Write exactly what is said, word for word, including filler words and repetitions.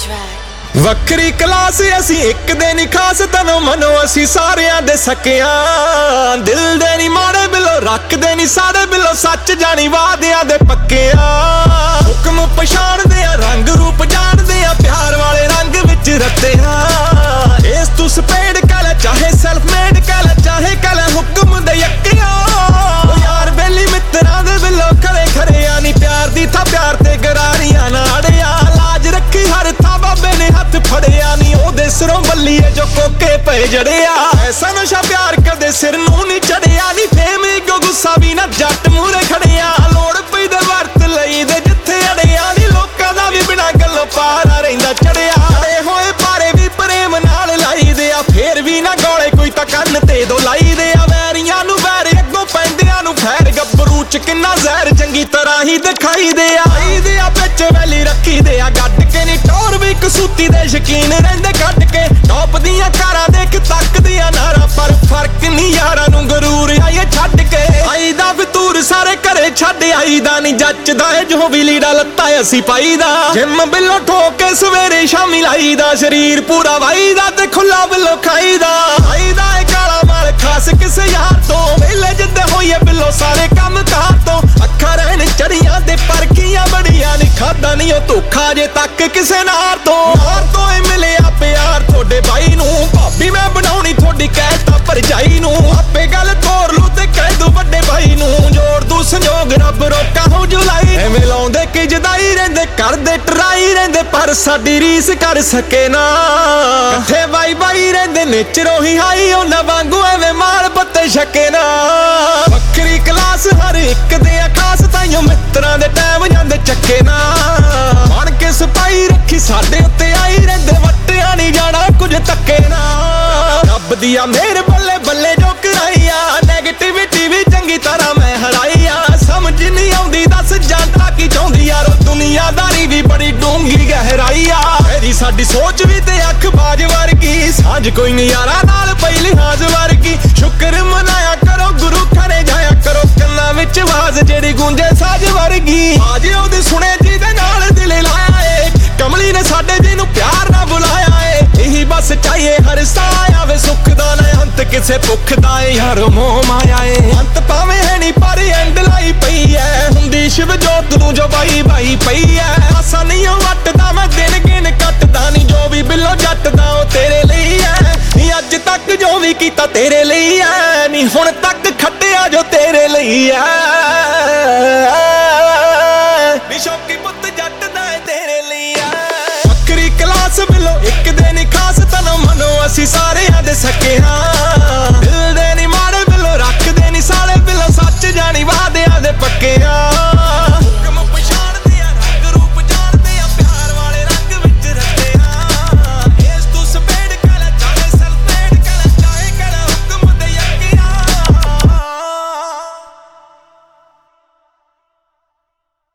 ਵੱਖਰੀ ਕਲਾਸ ਅਸੀਂ ਇੱਕ ਦੇ ਨੀ ਖਾਸ ਤਨੋਂ ਮਨੋਂ ਅਸੀਂ ਸਾਰਿਆਂ ਦੇ ਸਕਿਆਂ ਦਿਲ ਦੇ ਨੀ ਮਾੜੇ ਬਿਲੋ ਰੱਖਦੇ ਨੀ ਸਾਡੇ ਬਿਲੋ ਸੱਚ ਜਾਣੀ ਵਾਦਿਆਂ ਦੇ ਪੱਕਿਆਂ ਹੁਕਮ ਪਛਾਣਦੇ ਆ ਰੰਗ ਰੂਪ ਜਾਣਦੇ ਆ ਪਿਆਰ ਵਾਲੇ ਰੰਗ ਵਿੱਚ ਰੱਤਿਆਂ ਇਸ ਤੂੰ ਸਪੇਡ ਕਹਿ ਲੈ ਚਾਹੇ ਸੈਲਫ ਮੇਡ ਕਹਿ ਲੈ ਚਾਹੇ ਕਹਿ ਲੈ ਹੁਕਮ ਦੇ ਯੱਕਿਆਂ ਓ ਯਾਰ ਬੇਲੀ ਮਿੱਤਰਾਂ ਦੇ ਬਿਲੋ ਖਰੇ ਖਰਿਆ ਨੀ ਪਿਆਰ ਦੀ ਥਾਂ ਪਿਆਰ ਤੇ ਗਰਾਰੀਆਂ ਨਾੜਿਆ ਲਾਜ ਰੱਖੀ ਹਰ ਥਾਂ ਬਾਬੇ ਨੇ ਹੱਥ ਫੜਿਆ ਨੀ ਉਹਦੇ ਸਿਰੋਂ ਬੱਲੀਏ ਜੋ ਕੋਕੇ ਪਏ ਜੜਿਆ ਐਸਾ ਨਸ਼ਾ ਪਿਆਰ ਕਦੇ ਸਿਰ ਨੂੰ ਨੀ ਚੜਿਆ ਨੀ ਫੇਮ ਈਗੋ ਗੁੱਸਾ ਵੀ ਨਾ ਜੱਟ ਮੂਹਰੇ ਖੜਿਆ ਲੋੜ ਪਈ ਦੇ ਵਰਤ ਲਈ ਦੇ ਜਿੱਥੇ ਅੜਿਆ ਨੀ ਲੋਕਾਂ ਦਾ ਵੀ ਬਿਨਾਂ ਗੱਲੋਂ ਪਾਰਾ ਰਹਿੰਦਾ ਚੜਿਆ ਅੜੇ ਹੋਏ ਪਾਰੇ ਵੀ ਪ੍ਰੇਮ ਨਾਲ ਲਾਈਦੇ ਆ ਫੇਰ ਵੀ ਨਾ ਗੋਲੇ ਕੋਈ ਤਾਂ ਕੰਨ ਤੇ ਦੋ ਲਾਈਦੇ ਆ ਵੈਰੀਆਂ ਨੂੰ ਵੈਰ ਅੱਗੋਂ ਪੈਂਦਿਆਂ ਨੂੰ ਖੈਰ ਗੱਭਰੂ ਚ ਕਿੰਨਾ ਜ਼ਹਿਰ ਚੰਗੀ ਤਰ੍ਹਾਂ ਹੀ ਦਿਖਾਈਦੇ ਆ ਆਈਦੇ ਆ ਵਿੱਚ ਵੈਲੀ ਰੱਖੀਦੇ ਆ ਗੱਡ ਕੇ ਨੀ ਟੋਰ ਵੀ ਕਸੂਤੀ ਦੇ ਸ਼ਕੀਨ ਰਹਿੰਦੇ ਕੱਢ ਕੇ ਟੌਪ ਦੀਆਂ ਕਾਰਾਂ ਦੇਖ ਤੱਕਦੀਆਂ ਨਾਰਾ ਪਰ ਫਰਕ ਨਹੀਂ ਯਾਰਾਂ ਨੂੰ ਗਰੂਰ ਆਏ ਛੱਡ ਕੇ ਆਈਦਾ ਫਿਤੂਰ ਸਾਰੇ ਘਰੇ ਛੱਡ ਆਈਦਾ ਨਹੀਂ ਜੱਚਦਾ ਏ ਜੋ ਵੀ ਲੀੜਾ ਲੱਤਾ ਅਸੀਂ ਪਾਈਦਾ ਜਿੰਮ ਬਿੱਲੋ ਠੋਕ ਕੇ ਸਵੇਰੇ ਸ਼ਾਮੀ ਲਾਈਦਾ ਸਰੀਰ ਪੂਰਾ ਵਾਈਦਾ ਤੇ ਖੁੱਲਾ ਬਿੱਲੋ ਖਾਈਦਾ ਆਈਦਾ ਏ ਕਾਲਾ ਮਾਲ ਖਾਸ ਕਿਸੇ ਯਾਰ ਤੋਂ ਵੇਲੇ ਜਿੱਦੇ ਹੋਈਏ ਬਿੱਲੋ ਸਾਰੇ ਕੰਮ ਕਾਰ ਤੋਂ ਅੱਖਾਂ ਰਹਿਣ ਚੜੀਆਂ ਤੇ ਪਰਖੀਆਂ ਬੜੀਆਂ ਨੀ ਖਾਦਾ ਨਹੀਂ ਉਹ ਧੋਖਾ ਜੇ ਤੱਕ ਕਿਸੇ ਨਾਰ ਤੋਂ ਨਾਰ ਤੋਂ ਏ ਮਿਲਿਆ ਪਿਆਰ ਤੁਹਾਡੇ ਬਾਈ ਨੂੰ ਭਾਬੀ ਮੈਂ ਬਣਾਉਣੀ ਤੁਹਾਡੀ ਕਹਿਤਾ ਭਰਜਾਈ ਨੂੰ ਆਪੇ ਗੱਲ ਤੋਰ ਲੂ ਤੇ ਕਹਿ ਦੂ ਵੱਡੇ ਭਾਈ ਨੂੰ ਜੋੜ ਦੂ ਸੰਜੋਗ ਰੱਬ ਰੋਕਾ ਹੋ ਜੁਲਾਈ ਐਵੇਂ ਲਾਉਂਦੇ ਕਿ ਜਦਾਈ ਰਹਿੰਦੇ ਕਰਦੇ ਟਰਾਈ ਰਹਿੰਦੇ ਪਰ ਸਾਡੀ ਰੀਸ ਕਰ ਸਕੇ ਨਾ ਇਕੱਠੇ ਬਾਈ ਬਾਈ ਰਹਿੰਦੇ ਨੇਚਰੋਂ ਹੀ ਹਾਈ ਉਹਨਾਂ ਵਾਂਗੂ ਐਵੇਂ ਮਾਲ ਪੱਤੇ ਛਕੇ ਨਾ ਵੱਖਰੀ ਕਲਾਸ ਹਰ ਇੱਕ ਦੇ ਖਾਸ ਤਾਈਓ ਮਿੱਤਰਾਂ ਦੇ ਟਾਈਮ ਜਾਂਦੇ ਚੱਕੇ ਨਾ ਬਣ ਕੇ ਸਪਾਈ ਰੱਖੀ ਸਾਡੇ ਉੱਤੇ ਆਈ ਰਹਿੰਦੇ ਵੱਟਿਆ ਨਹੀਂ ਜਾਣਾ ਕੁਝ ਧੱਕੇ ਨਾ ਰੱਬ ਦੀਆਂ ਮਿਹਰ ਬੱਲੇ ਬੱਲੇ ਜੋ ਕਰਾਈਆ ਨੈਗੇਟਿਵਿਟੀ ਵੀ ਚੰਗੀ ਤਰ੍ਹਾਂ ਮੈਂ ਹਰਾਈਆ ਸਮਝ ਨਹੀਂ ਆਉਂਦੀ ਦੱਸ ਜਾਂਦਾ ਕੀ ਚਾਹੁੰਦੀ ਯਾਰੋ ਦੁਨੀਆਦਾਰੀ ਵੀ ਬੜੀ ਡੂੰਘੀ ਗਹਿਰਾਈਆ ਮੇਰੀ ਸਾਡੀ ਸੋਚ ਵੀ ਤੇ ਅੱਖ ਬਾਜ ਵਰਗੀ ਸਾਂਝ ਕੋਈ ਨਹੀਂ ਯਾਰਾਂ ਨਾਲ ਪਈ ਲਿਹਾਜ਼ ਵਰਗੀ ਸ਼ੁਕਰ ਮਨਾਇਆ ਕਰੋ ਗੁਰੂ ਘਰੇ ਜਾਇਆ ਕਰੋ ਕੰਨਾਂ ਵਿੱਚ ਆਵਾਜ਼ ਜਿਹੜੀ ਗੂੰਜੇ ਸਾਜ ਵਰਗੀ ਆਜੇ ਉਹਦੇ ਸੁਣੇ ਜਿਹਦੇ ਨਾਲ ਦਿਲ ਲਾਇਆ ਏ ਕਮਲੀ ਨੇ ਸਾਡੇ ਜੀ ਨੂੰ ਪਿਆਰ ਨਾਲ ਬੁਲਾਇਆ ਏ ਇਹੀ ਬਸ ਚਾਹੀਏ ਹਰ ਸਾਹ ਆਵੇ ਸੁੱਖ ਦਾ ਨਾ ਅੰਤ ਕਿਸੇ ਭੁੱਖ ਦਾ ਏ ਯਾਰ ਮੋਹ ਮਾਇਆ ਏ ਅੰਤ ਭਾਵੇਂ ਹੈ ਨਹੀਂ ਪਰ ਐਂਡ ਲਾਈ ਪਈ ਐ ਹੁੰਦੀ ਸ਼ਿਵ ਜੋਤ ਨੂੰ ਜੋ ਬਾਈ ਬਾਈ ਪਈ ਐ ਆਸਾਂ ਨਹੀਂ ਵੱਟਦਾ ਮੈਂ ਦਿਨ ਗਿਣ ਕੱਟਦਾ ਨਹੀਂ ਜੋ ਵੀ ਬਿੱਲੋ ਜੱਟਦਾ ਉਹ ਤੇਰੇ ਲਈ ਐ ਨੀ ਅੱਜ ਤੱਕ ਜੋ ਵੀ ਕੀਤਾ ਤੇਰੇ ਲਈ ਐ ਨੀ ਹੁਣ ਤੱਕ ਖੱਟਿਆ ਜੋ ਤੇਰੇ ਲਈ ਐ ਨੀ ਸ਼ੌਕੀ ਪੁੱਤ ਜੱਟਦਾ ਏ ਤੇਰੇ ਲਈ ਐ ਵੱਖਰੀ ਕਲਾਸ ਬਿੱਲੋ ਇੱਕ ਦੇ ਨੀ ਖਾਸ ਤਨੋਂ ਮਨੋਂ ਅਸੀਂ ਸਾਰਿਆਂ ਦੇ ਸਕੇ ਹਾਂ